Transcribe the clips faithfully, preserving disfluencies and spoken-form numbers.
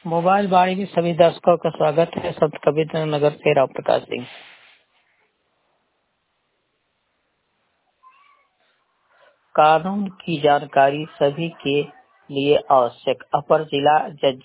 Mobile बाड़ी में सभी दर्शकों का स्वागत है। संत कबीर नगर से राम प्रकाश सिंह। कानून की जानकारी सभी के लिए आवश्यक। अपर जिला जज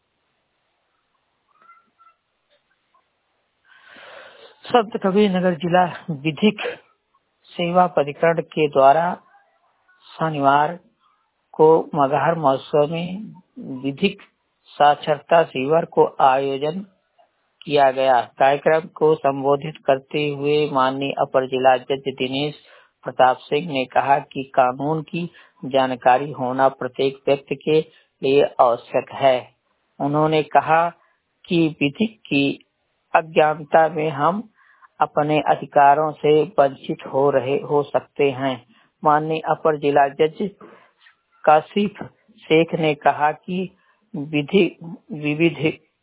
संत कबीर नगर जिला विधिक सेवा प्राधिकरण के द्वारा शनिवार को मगहर महोत्सव में विधिक साक्षरता शिविर को आयोजन किया गया। कार्यक्रम को संबोधित करते हुए माननीय अपर जिला जज दिनेश प्रताप सिंह ने कहा कि कानून की जानकारी होना प्रत्येक व्यक्ति के लिए आवश्यक है। उन्होंने कहा कि विधिक की अज्ञानता में हम अपने अधिकारों से वंचित हो रहे हो सकते हैं। माननीय अपर जिला जज काशिफ शेख ने कहा कि विधि विविध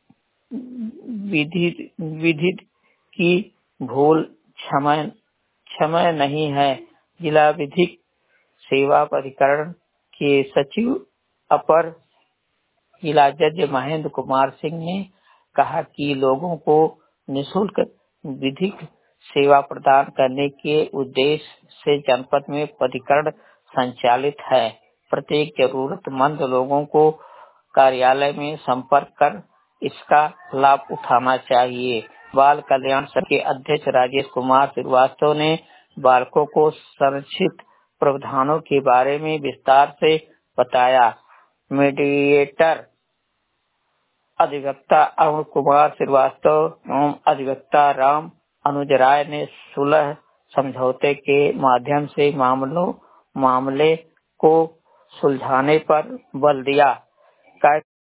विधि विधि की भूल क्षमा क्षमा नहीं है। जिला विधिक सेवा प्राधिकरण के सचिव अपर जिला जज महेंद्र कुमार सिंह ने कहा कि लोगों को निःशुल्क विधिक सेवा प्रदान करने के उद्देश्य से जनपद में प्राधिकरण संचालित है। प्रत्येक जरूरतमंद लोगों को कार्यालय में संपर्क कर इसका लाभ उठाना चाहिए। बाल कल्याण संघ के अध्यक्ष राजेश कुमार श्रीवास्तव ने बालकों को संरक्षित प्रावधानों के बारे में विस्तार से बताया। मीडिएटर अधिवक्ता अरुण कुमार श्रीवास्तव एवं अधिवक्ता राम अनुज राय ने सुलह समझौते के माध्यम से मामलों मामले को सुलझाने पर बल दिया।